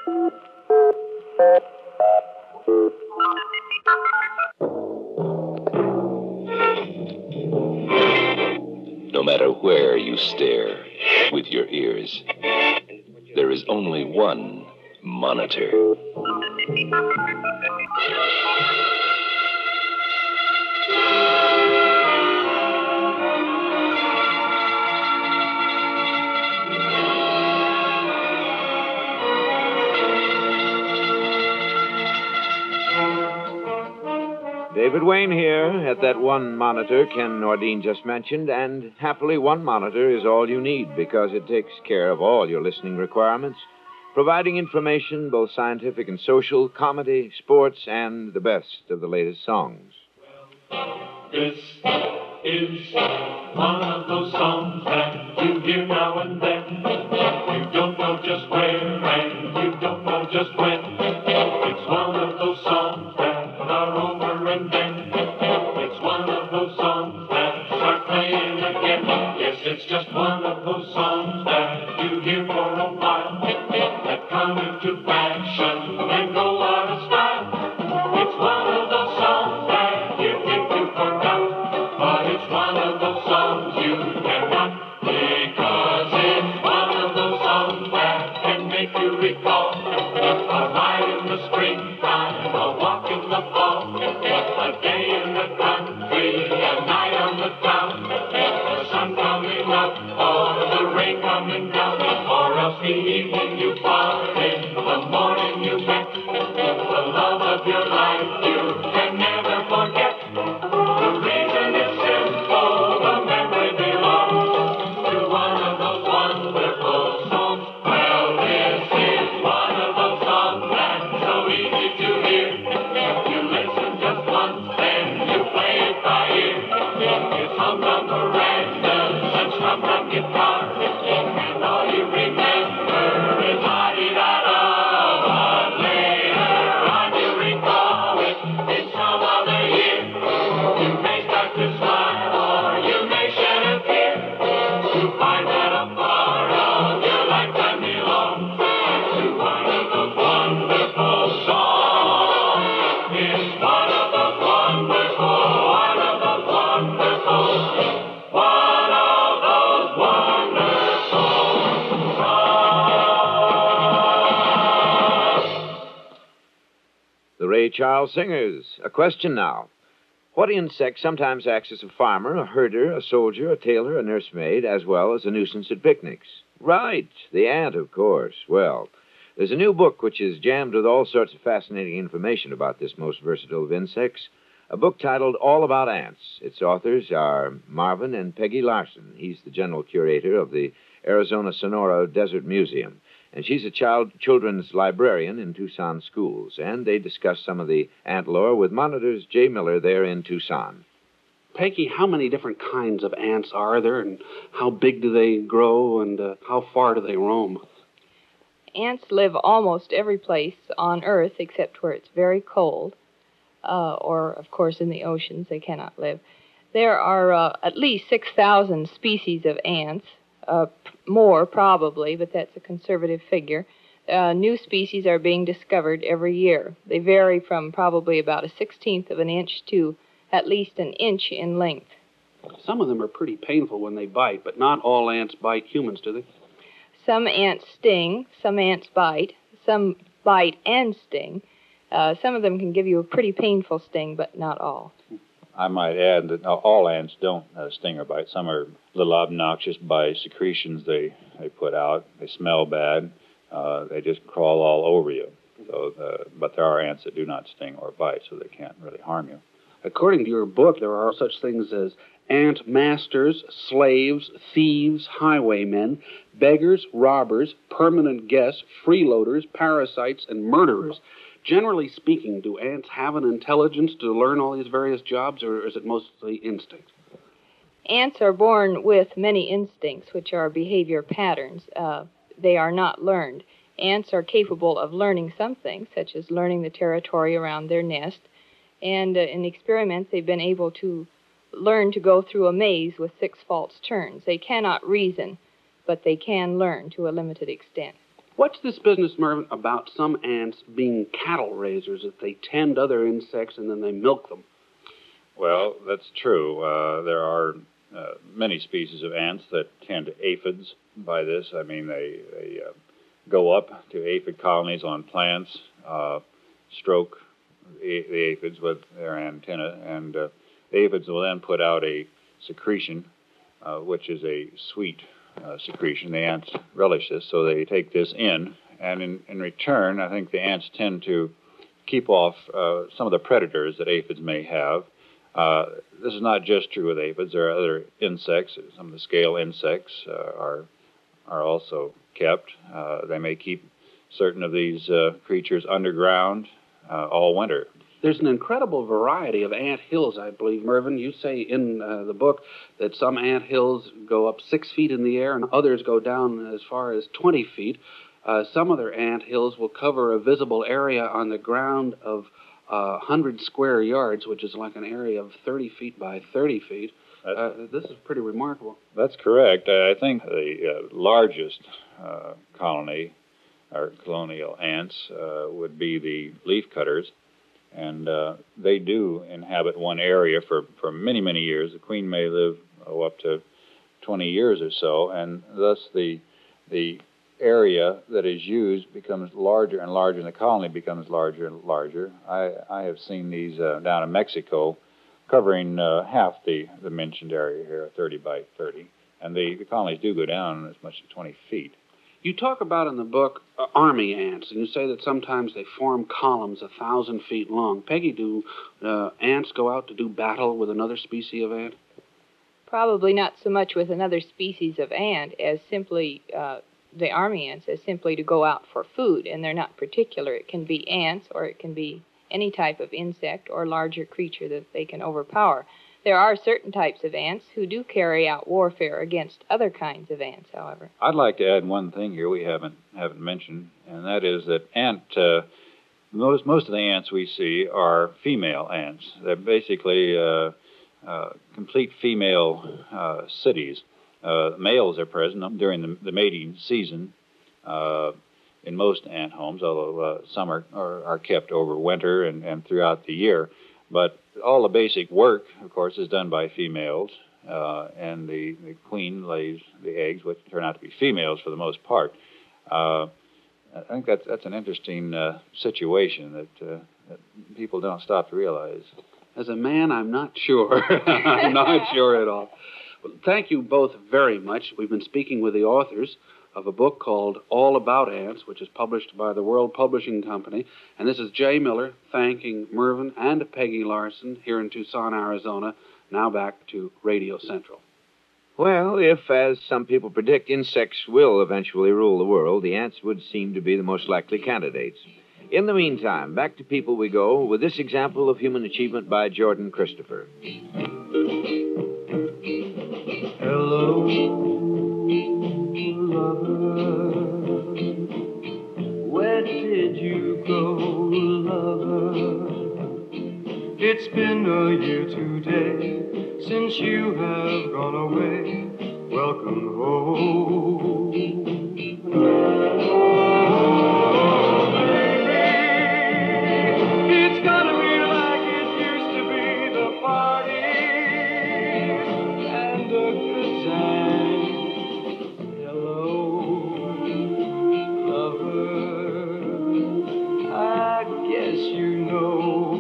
No matter where you stare with your ears, there is only one monitor. David Wayne here at that one monitor Ken Nordine just mentioned, and happily one monitor is all you need because it takes care of all your listening requirements, providing information, both scientific and social, comedy, sports, and the best of the latest songs. This is one of those songs that you hear now and then. You don't know just where and you don't know just when. It's one of those songs that are over and then. It's one of those songs that start playing again. Yes, it's just one of those songs that you hear for a while, that come into fashion and go out of style. It's one of those songs that you think you forgot, but it's one of those songs you cannot, because it's one of those songs that can make you recall a ride in the springtime, a walk in the fall, a day in the country, a night on the town, the sun coming up or the rain coming down, or else the evening you parted, the morning you met, the love of your life you can never forget. The reason is simple, the memory belongs to one of those wonderful songs. Well, this is one of those songs that's so easy to hear. You listen just once, then you play it by ear. It's hummed on verandas and strummed on guitar, and all you remember is la-di-da-da. But later on you recall it in some other year. You may start to smile or you may shed a tear to find that a part of your lifetime belongs to one of those wonderful songs. It's one of those wonderful, one of those wonderful, one of those wonderful songs. The Ray Charles Singers. A question now. What insect sometimes acts as a farmer, a herder, a soldier, a tailor, a nursemaid, as well as a nuisance at picnics? Right, the ant, of course. Well, there's a new book which is jammed with all sorts of fascinating information about this most versatile of insects, a book titled All About Ants. Its authors are Marvin and Peggy Larson. He's the general curator of the Arizona Sonora Desert Museum, and she's a children's librarian in Tucson schools, and they discuss some of the ant lore with Monitor's Jay Miller there in Tucson. Peggy, how many different kinds of ants are there, and how big do they grow, and how far do they roam? Ants live almost every place on Earth except where it's very cold, or, of course, in the oceans they cannot live. There are at least 6,000 species of ants, more probably, but that's a conservative figure. New species are being discovered every year. They vary from probably about 1/16 of an inch to at least an inch in length. Some of them are pretty painful when they bite, but not all ants bite humans, do they? Some ants sting, some ants bite, some bite and sting. Some of them can give you a pretty painful sting, but not all. I might add that all ants don't sting or bite. Some are a little obnoxious by secretions they put out. They smell bad. They just crawl all over you. So, but there are ants that do not sting or bite, so they can't really harm you. According to your book, there are such things as ant masters, slaves, thieves, highwaymen, beggars, robbers, permanent guests, freeloaders, parasites, and murderers. Generally speaking, do ants have an intelligence to learn all these various jobs, or is it mostly instinct? Ants are born with many instincts, which are behavior patterns. They are not learned. Ants are capable of learning some things, such as learning the territory around their nest. And in experiments, they've been able to learn to go through a maze with 6 false turns. They cannot reason, but they can learn to a limited extent. What's this business, Mervyn, about some ants being cattle raisers, that they tend other insects and then they milk them? Well, that's true. There are many species of ants that tend to aphids by this. I mean, they go up to aphid colonies on plants, stroke the aphids with their antenna, and the aphids will then put out a secretion, which is a sweet secretion. The ants relish this, so they take this in, and in return, I think the ants tend to keep off some of the predators that aphids may have. This is not just true with aphids. There are other insects. Some of the scale insects are also kept. They may keep certain of these creatures underground all winter. There's an incredible variety of ant hills, I believe, Mervyn. You say in the book that some ant hills go up 6 feet in the air and others go down as far as 20 feet. Some other ant hills will cover a visible area on the ground of 100 square yards, which is like an area of 30 feet by 30 feet. This is pretty remarkable. That's correct. I think the largest colony, or colonial ants, would be the leafcutters. And they do inhabit one area for many, many years. The queen may live up to 20 years or so, and thus the area that is used becomes larger and larger, and the colony becomes larger and larger. I have seen these down in Mexico, covering half the mentioned area here, 30 by 30, and the colonies do go down as much as 20 feet. You talk about in the book army ants, and you say that sometimes they form columns 1,000 feet long. Peggy, do ants go out to do battle with another species of ant? Probably not so much with another species of ant as simply the army ants, as simply to go out for food, and they're not particular. It can be ants, or it can be any type of insect or larger creature that they can overpower. There are certain types of ants who do carry out warfare against other kinds of ants, however. I'd like to add one thing here we haven't mentioned, and that is that most of the ants we see are female ants. They're basically complete female cities. Males are present during the mating season in most ant homes, although some are kept over winter and throughout the year. But all the basic work, of course, is done by females, and the queen lays the eggs, which turn out to be females for the most part. I think that's an interesting situation that people don't stop to realize. As a man, I'm not sure. I'm not sure at all. Well, thank you both very much. We've been speaking with the authors of a book called All About Ants, which is published by the World Publishing Company. And this is Jay Miller thanking Mervyn and Peggy Larson here in Tucson, Arizona. Now back to Radio Central. Well, if, as some people predict, insects will eventually rule the world, the ants would seem to be the most likely candidates. In the meantime, back to people we go with this example of human achievement by Jordan Christopher. Hello, lover. Where did you go, lover? It's been a year today since you have gone away. Welcome home. Oh, baby, it's gonna be like it used to be, the parties and a good time. Hello, lover, I guess you know,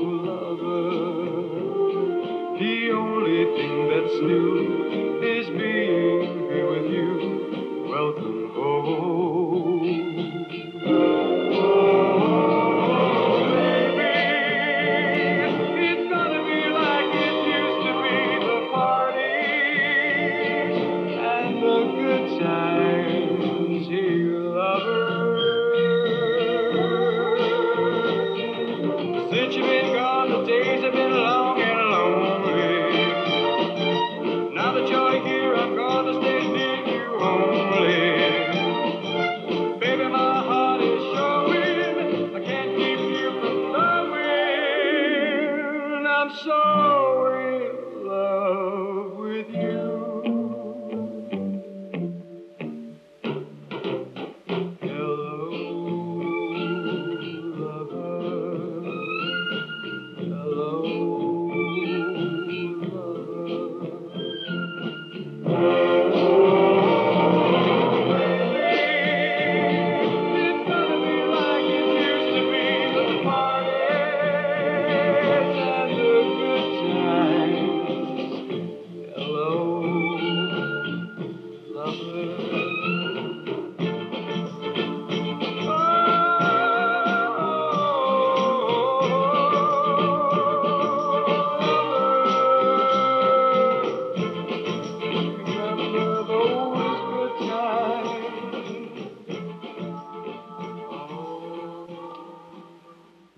lover, the only thing that's new is being here with you.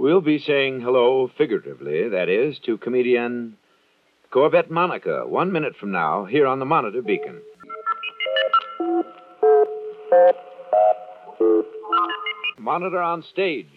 We'll be saying hello figuratively, that is, to comedian Corbett Monica 1 minute from now here on the Monitor Beacon. Monitor on stage.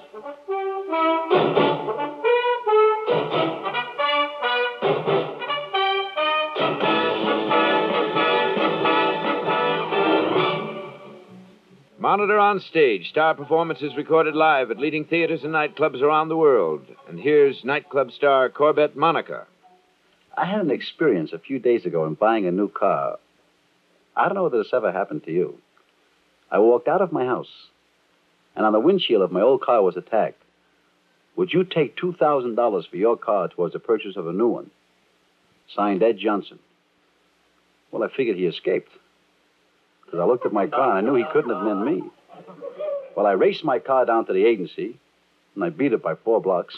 Monitor on stage. Star performances recorded live at leading theaters and nightclubs around the world. And here's nightclub star Corbett Monica. I had an experience a few days ago in buying a new car. I don't know whether this ever happened to you. I walked out of my house, and on the windshield of my old car was a tag. Would you take $2,000 for your car towards the purchase of a new one? Signed, Ed Johnson. Well, I figured he escaped, because I looked at my car and I knew he couldn't have meant me. Well, I raced my car down to the agency, and I beat it by 4 blocks.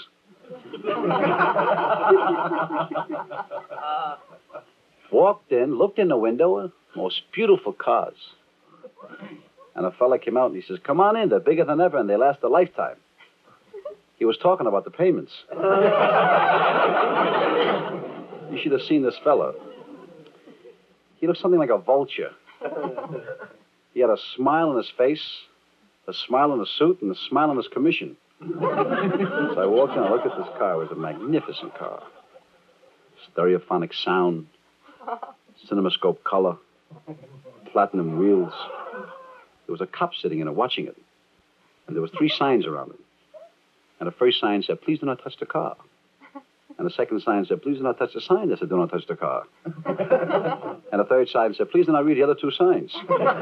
Walked in, looked in the window, most beautiful cars. And a fella came out and he says, "Come on in, they're bigger than ever and they last a lifetime." He was talking about the payments. You should have seen this fella. He looked something like a vulture. He had a smile on his face, a smile on his suit, and a smile on his commission. So I walked in and looked at this car. It was a magnificent car. Stereophonic sound, cinemascope color, platinum wheels. There was a cop sitting in it watching it. And there was 3 signs around it. And the first sign said, "Please do not touch the car." And the second sign said, "Please do not touch the sign that said, do not touch the car." And the third sign said, "Please do not read the other 2 signs."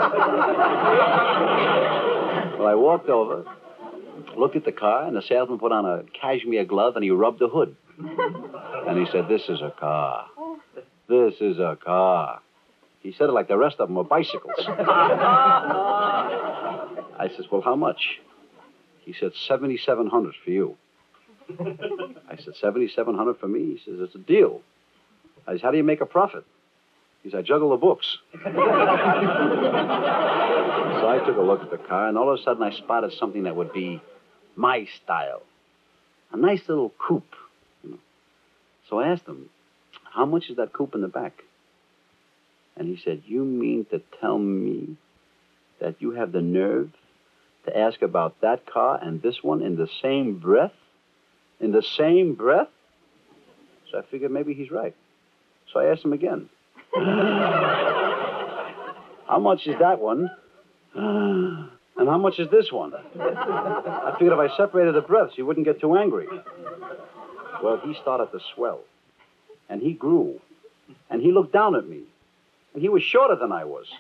Well, I walked over, looked at the car, and the salesman put on a cashmere glove and he rubbed the hood. And he said, "This is a car. This is a car." He said it like the rest of them were bicycles. I says, "Well, how much?" He said, $7,700 for you. I said, $7,700 for me? He says, "It's a deal." I said, "How do you make a profit?" He said, "I juggle the books." So I took a look at the car, and all of a sudden I spotted something that would be my style. A nice little coupe. So I asked him, "How much is that coupe in the back?" And he said, "You mean to tell me that you have the nerve to ask about that car and this one in the same breath? In the same breath?" So I figured maybe he's right. So I asked him again. "How much is that one? And how much is this one?" I figured if I separated the breaths, he wouldn't get too angry. Well, he started to swell. And he grew. And he looked down at me. And he was shorter than I was.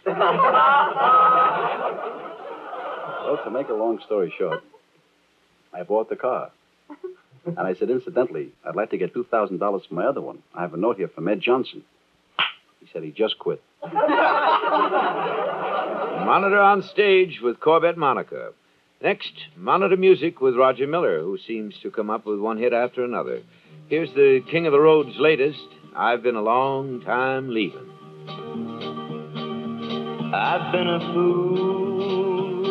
Well, to make a long story short, I bought the car. And I said, "Incidentally, I'd like to get $2,000 for my other one. I have a note here from Ed Johnson." He said he just quit. Monitor on stage with Corbett Monica. Next, Monitor music with Roger Miller, who seems to come up with one hit after another. Here's the King of the Road's latest, "I've Been a Long Time Leaving." I've been a fool.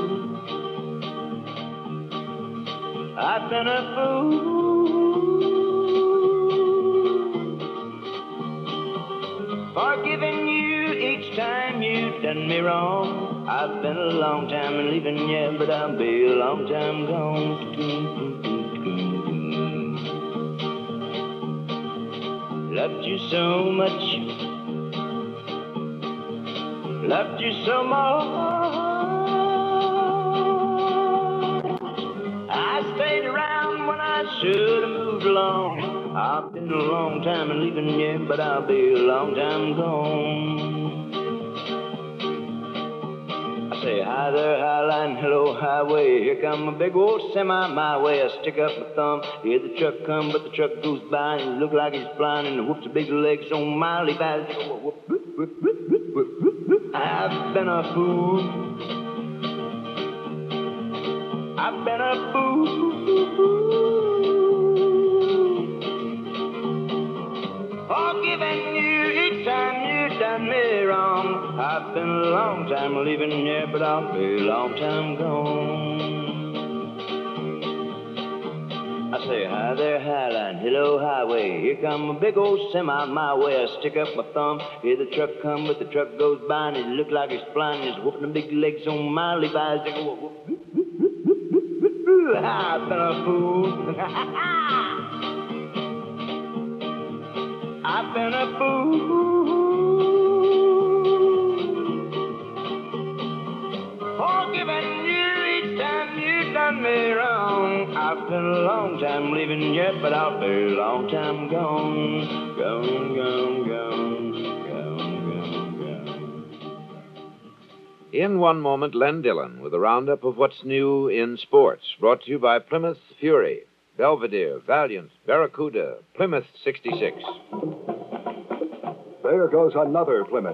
I've been a fool. Forgiving you each time you've done me wrong. I've been a long time leaving you, but I'll be a long time gone. Loved you so much. Loved you so much. I stayed around when I should have moved along. I've been a long time leaving you, but I'll be a long time gone. I say, "Hi there, Highline, hello, highway. Here come a big old semi my way. I stick up my thumb, hear the truck come, but the truck goes by and it look like he's flying and whoops the big legs on mildly fast. I've been a fool. I've been a fool. Forgiving you each time you done me wrong. I've been a long time leaving you, but I'll be a long time gone. I say, hi there, Highline, hello, highway. Here come a big old semi my way. I stick up my thumb, hear the truck come, but the truck goes by, and it look like it's flying. It's whooping the big legs on my Levi's. They go, whoop, whoop, whoop, whoop, whoop, whoop, whoop. I've been a fool. I've been a fool. Forgiving you each time you done me wrong. I've been a long time leaving yet, but I'll be a long time gone. Gone, gone, gone, gone, gone, gone. In one moment, Len Dillon with a roundup of what's new in sports. Brought to you by Plymouth Fury, Belvedere, Valiant, Barracuda, Plymouth 66. There goes another Plymouth.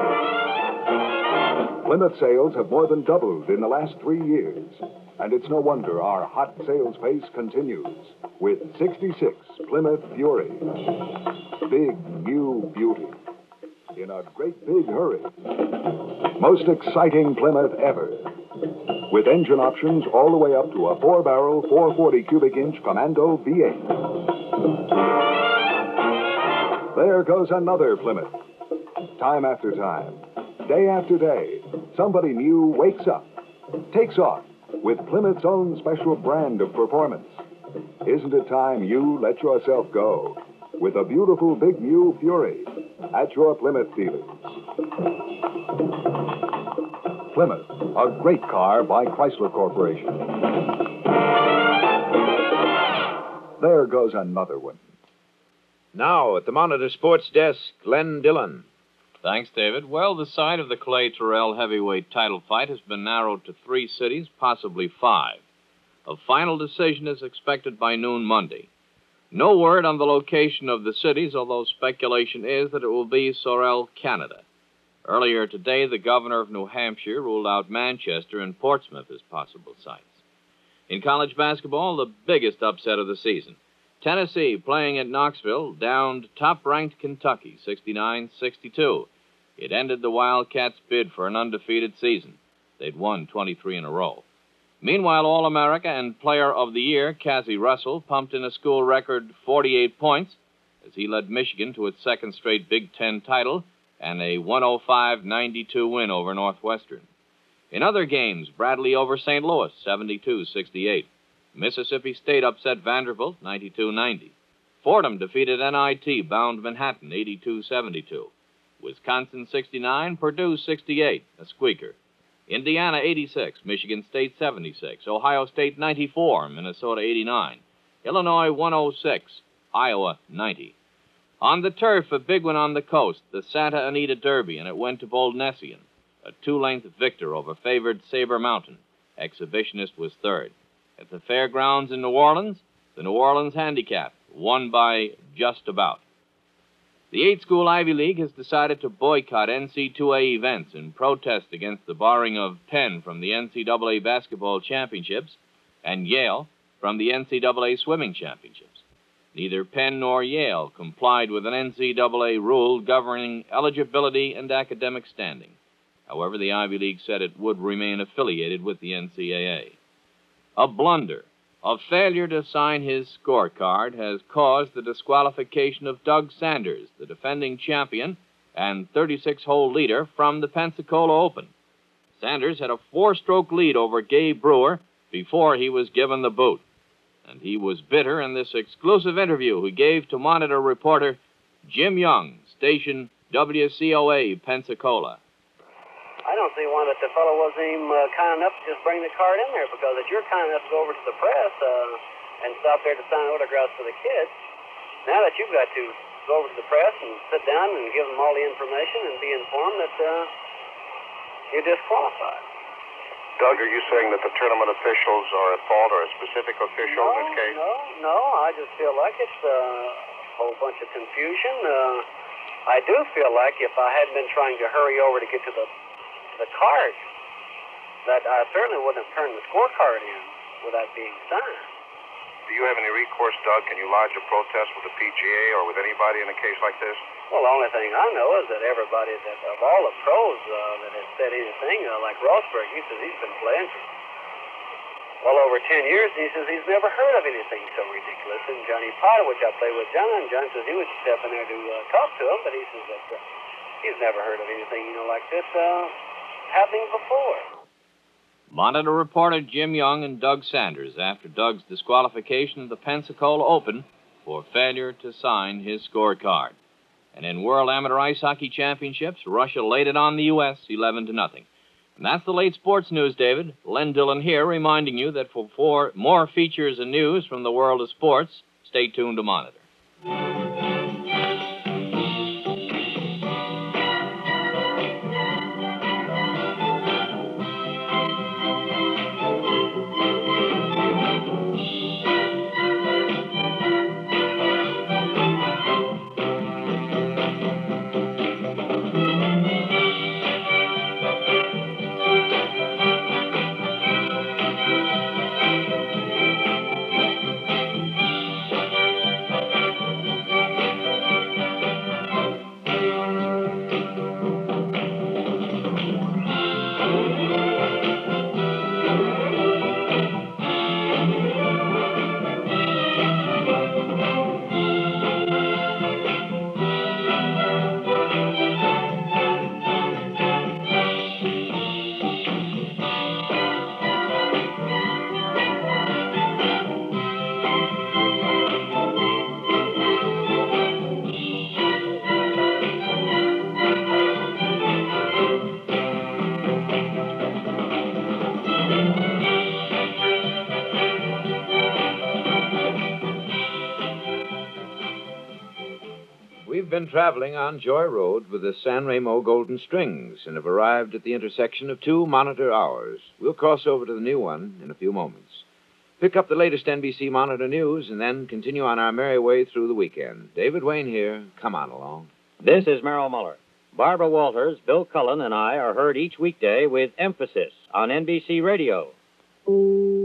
Plymouth sales have more than doubled in the last 3 years. And it's no wonder our hot sales pace continues with 66 Plymouth Fury. Big new beauty in a great big hurry. Most exciting Plymouth ever. With engine options all the way up to a 4-barrel, 440 cubic inch Commando V8. There goes another Plymouth. Time after time, day after day, somebody new wakes up, takes off with Plymouth's own special brand of performance. Isn't it time you let yourself go with a beautiful big new Fury at your Plymouth dealers? Plymouth, a great car by Chrysler Corporation. There goes another one. Now, at the Monitor Sports Desk, Len Dillon. Thanks, David. Well, the site of the Clay Terrell heavyweight title fight has been narrowed to 3 cities, possibly 5. A final decision is expected by noon Monday. No word on the location of the cities, although speculation is that it will be Sorel, Canada. Earlier today, the governor of New Hampshire ruled out Manchester and Portsmouth as possible sites. In college basketball, the biggest upset of the season. Tennessee, playing at Knoxville, downed top-ranked Kentucky, 69-62. It ended the Wildcats' bid for an undefeated season. They'd won 23 in a row. Meanwhile, All-America and Player of the Year, Cassie Russell, pumped in a school record 48 points as he led Michigan to its second straight Big Ten title and a 105-92 win over Northwestern. In other games, Bradley over St. Louis, 72-68. Mississippi State upset Vanderbilt, 92-90. Fordham defeated NIT, bound Manhattan, 82-72. Wisconsin, 69, Purdue, 68, a squeaker. Indiana, 86, Michigan State, 76. Ohio State, 94, Minnesota, 89. Illinois, 106, Iowa, 90. On the turf, a big one on the coast, the Santa Anita Derby, and it went to Bold Nessian. A 2-length victor over favored Sabre Mountain. Exhibitionist was third. At the fairgrounds in New Orleans, the New Orleans Handicap, won by just about. The 8-school Ivy League has decided to boycott NC2A events in protest against the barring of Penn from the NCAA basketball championships and Yale from the NCAA swimming championships. Neither Penn nor Yale complied with an NCAA rule governing eligibility and academic standing. However, the Ivy League said it would remain affiliated with the NCAA. A blunder, a failure to sign his scorecard, has caused the disqualification of Doug Sanders, the defending champion and 36-hole leader from the Pensacola Open. Sanders had a 4-stroke lead over Gabe Brewer before he was given the boot. And he was bitter in this exclusive interview he gave to Monitor reporter Jim Young, station WCOA, Pensacola. I don't see why that the fellow wasn't even kind enough to just bring the card in there, because if you're kind enough to go over to the press and stop there to sign autographs for the kids, now that you've got to go over to the press and sit down and give them all the information and be informed that you're disqualified. Doug, are you saying that the tournament officials are at fault, or a specific official in this case? No, I just feel like it's a whole bunch of confusion. I do feel like if I hadn't been trying to hurry over to get to the card, that I certainly wouldn't have turned the scorecard in without being signed. Do you have any recourse, Doug? Can you lodge a protest with the PGA or with anybody in a case like this? Well, the only thing I know is that everybody, that of all the pros that has said anything, like Rosberg, he says he's been playing for well over 10 years, and he says he's never heard of anything so ridiculous. And Johnny Potter, which I played with John, and John says he would step in there to talk to him, but he says that he's never heard of anything, like this happening before. Monitor reporter Jim Young and Doug Sanders after Doug's disqualification of the Pensacola Open for failure to sign his scorecard. And in World Amateur Ice Hockey Championships, Russia laid it on the U.S. 11-0. And that's the late sports news, David. Len Dillon here reminding you that for more features and news from the world of sports, stay tuned to Monitor. We've been traveling on Joy Road with the San Remo Golden Strings and have arrived at the intersection of two Monitor hours. We'll cross over to the new one in a few moments. Pick up the latest NBC Monitor news and then continue on our merry way through the weekend. David Wayne here. Come on along. This is Merrill Muller. Barbara Walters, Bill Cullen, and I are heard each weekday with emphasis on NBC Radio.